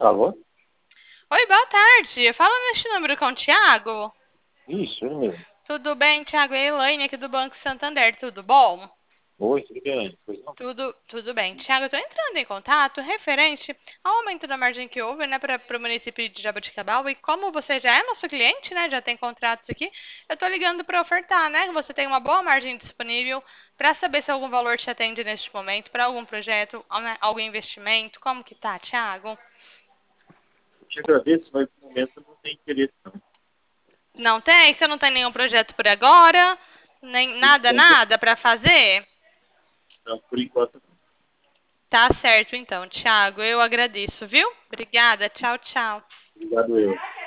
Alô? Oi, boa tarde. Fala neste número com o Thiago. Isso, ele mesmo. Tudo bem, Thiago? É a Elaine aqui do Banco Santander. Tudo bom? Oi, tudo bem? Pois não? Tudo bem. Thiago, eu estou entrando em contato referente ao aumento da margem que houve, né, para o município de Jaboticabal. E como você já é nosso cliente, né, já tem contratos aqui, eu estou ligando para ofertar, né, que você tem uma boa margem disponível para saber se algum valor te atende neste momento, para algum projeto, né, algum investimento. Como que tá, Thiago? Eu te agradeço, mas no momento eu não tenho interesse, não. Não tem? Você não tem nenhum projeto por agora? Nem Por nada, enquanto, nada para fazer? não. Por enquanto, não. Tá certo então, Thiago. Eu agradeço, viu? Obrigada. Tchau, tchau. Obrigado, eu.